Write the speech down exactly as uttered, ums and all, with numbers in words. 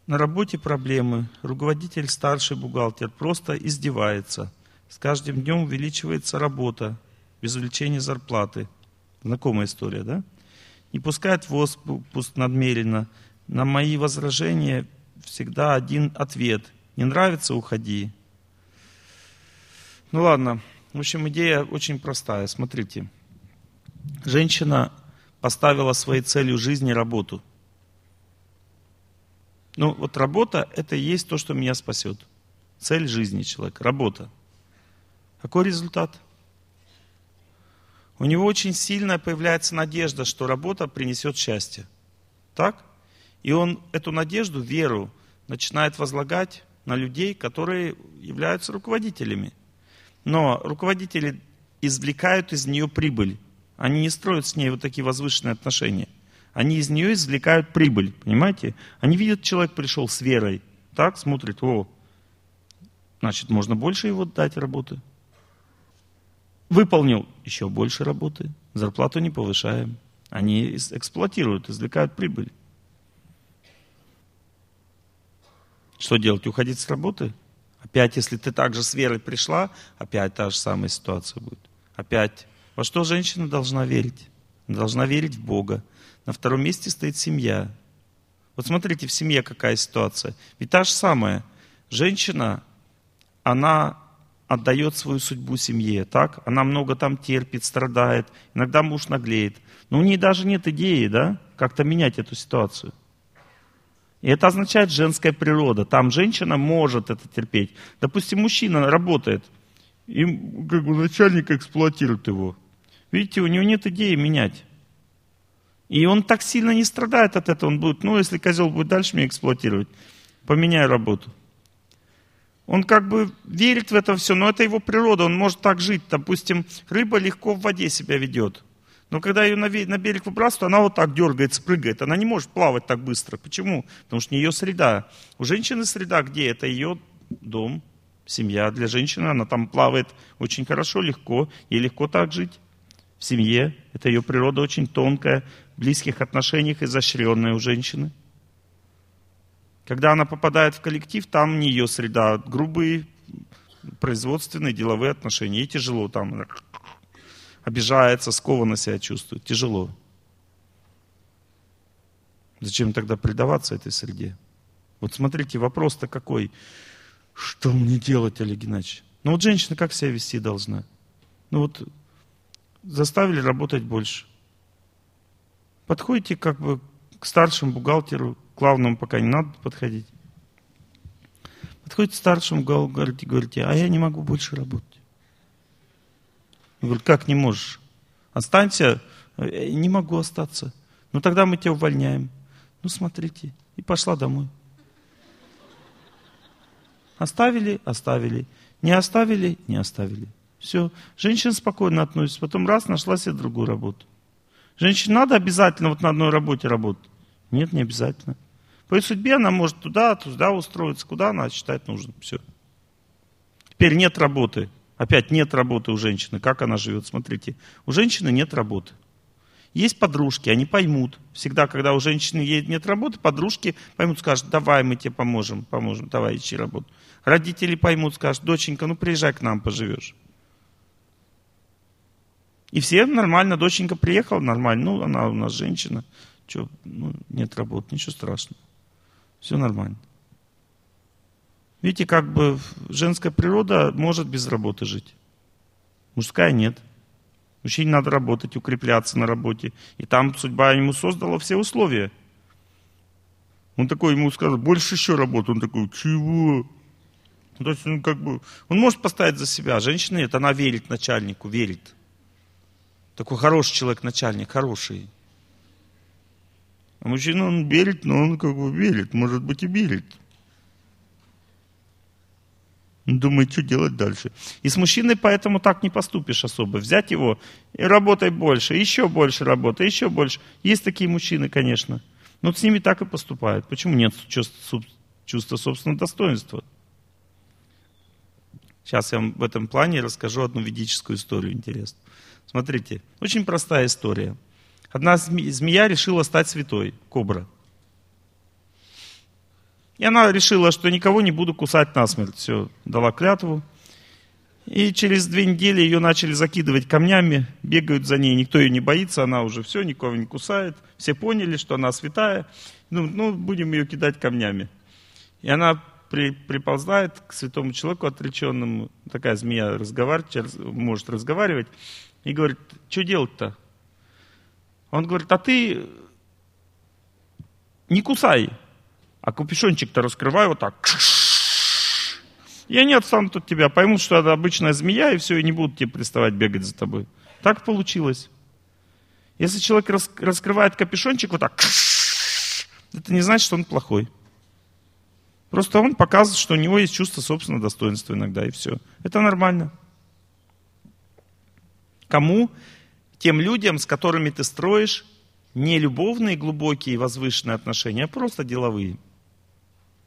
На работе проблемы. Руководитель, старший бухгалтер просто издевается. С каждым днем увеличивается работа без увеличения зарплаты. Знакомая история, да? Не пускает в отпуск надмеренно. На мои возражения всегда один ответ. Не нравится — уходи. Ну ладно. В общем, идея очень простая. Смотрите. Женщина поставила своей целью жизни работу. Ну, вот работа – это и есть то, что меня спасет. Цель жизни человека – работа. Какой результат? У него очень сильная появляется надежда, что работа принесет счастье. Так? И он эту надежду, веру, начинает возлагать на людей, которые являются руководителями. Но руководители извлекают из нее прибыль. Они не строят с ней вот такие возвышенные отношения. Они из нее извлекают прибыль, понимаете? Они видят, человек пришел с верой, так, смотрит, о, значит, можно больше его дать работы. Выполнил еще больше работы, зарплату не повышаем. Они эксплуатируют, извлекают прибыль. Что делать? Уходить с работы? Опять, если ты также с верой пришла, опять та же самая ситуация будет. Опять. Во что женщина должна верить? Она должна верить в Бога. На втором месте стоит семья. Вот смотрите, в семье какая ситуация. Ведь та же самая. Женщина, она отдает свою судьбу семье, так? Она много там терпит, страдает. Иногда муж наглеет. Но у нее даже нет идеи, да, как-то менять эту ситуацию. И это означает женская природа. Там женщина может это терпеть. Допустим, мужчина работает, и как бы начальник эксплуатирует его. Видите, у него нет идеи менять. И он так сильно не страдает от этого. Он будет, ну, если козел будет дальше меня эксплуатировать, поменяю работу. Он как бы верит в это все, но это его природа, он может так жить. Допустим, рыба легко в воде себя ведет. Но когда ее на берег выбрасывают, она вот так дергается, прыгает. Она не может плавать так быстро. Почему? Потому что не ее среда. У женщины среда где? Это ее дом, семья. Для женщины она там плавает очень хорошо, легко. Ей легко так жить. В семье. Это ее природа очень тонкая. В близких отношениях изощренная у женщины. Когда она попадает в коллектив, там не ее среда. Грубые, производственные, деловые отношения. Ей тяжело там. Обижается, скованно себя чувствует. Тяжело. Зачем тогда предаваться этой среде? Вот смотрите, вопрос-то какой. Что мне делать, Олег Геннадьевич? Ну вот женщина как себя вести должна? Ну вот заставили работать больше. Подходите как бы к старшему бухгалтеру, к главному пока не надо подходить. Подходите к старшему бухгалтеру и говорите, а я не могу больше работать. Он говорит, как не можешь? Останься. Я не могу остаться. Ну тогда мы тебя увольняем. Ну смотрите. И пошла домой. Оставили? Оставили. Не оставили? Не оставили. Все. Женщина спокойно относится. Потом раз, нашла себе другую работу. Женщине надо обязательно вот на одной работе работать? Нет, не обязательно. По ее судьбе она может туда, туда устроиться, куда она считает нужным. Все. Теперь нет работы. Опять нет работы у женщины. Как она живет? Смотрите. У женщины нет работы. Есть подружки, они поймут. Всегда, когда у женщины нет работы, подружки поймут, скажут, давай мы тебе поможем, поможем, давай ищи работу. Родители поймут, скажут, доченька, ну приезжай к нам, поживешь. И все нормально, доченька приехала, нормально. Ну, она у нас женщина. Че, ну, нет работы, ничего страшного. Все нормально. Видите, как бы женская природа может без работы жить. Мужская нет. Мужчине надо работать, укрепляться на работе. И там судьба ему создала все условия. Он такой, ему сказал, больше еще работы. Он такой, чего? То есть он как бы, он может постоять за себя. Женщина нет, она верит начальнику, верит. Такой хороший человек, начальник, хороший. А мужчина, он верит, но он как бы верит, может быть и верит. Он думает, что делать дальше. И с мужчиной поэтому так не поступишь особо. Взять его и работай больше, еще больше работай, еще больше. Есть такие мужчины, конечно. Но с ними так и поступают. Почему нет чувства, чувства собственного достоинства? Сейчас я вам в этом плане расскажу одну ведическую историю интересную. Смотрите, очень простая история. Одна змея решила стать святой, кобра. И она решила, что никого не буду кусать насмерть. Все, дала клятву. И через две недели ее начали закидывать камнями, бегают за ней, никто ее не боится, она уже все, никого не кусает. Все поняли, что она святая. Ну, ну будем ее кидать камнями. И она при, приползает к святому человеку отреченному, такая змея разговаривает, может разговаривать, и говорит, что делать-то? Он говорит, а ты не кусай, а капюшончик-то раскрывай вот так. И они отстанут от тебя, поймут, что это обычная змея, и все, и не будут тебе приставать бегать за тобой. Так получилось. Если человек рас, раскрывает капюшончик вот так, это не значит, что он плохой. Просто он показывает, что у него есть чувство собственного достоинства иногда, и все. Это нормально. Кому? Тем людям, с которыми ты строишь не любовные, глубокие, возвышенные отношения, а просто деловые.